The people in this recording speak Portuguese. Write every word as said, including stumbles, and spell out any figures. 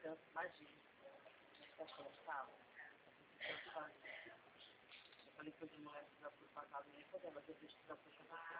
tanto, imagina. Essa conversava. Eu falei que eu de mulher que já fui pra casa, nem poder, mas eu deixo que já fui pra casa.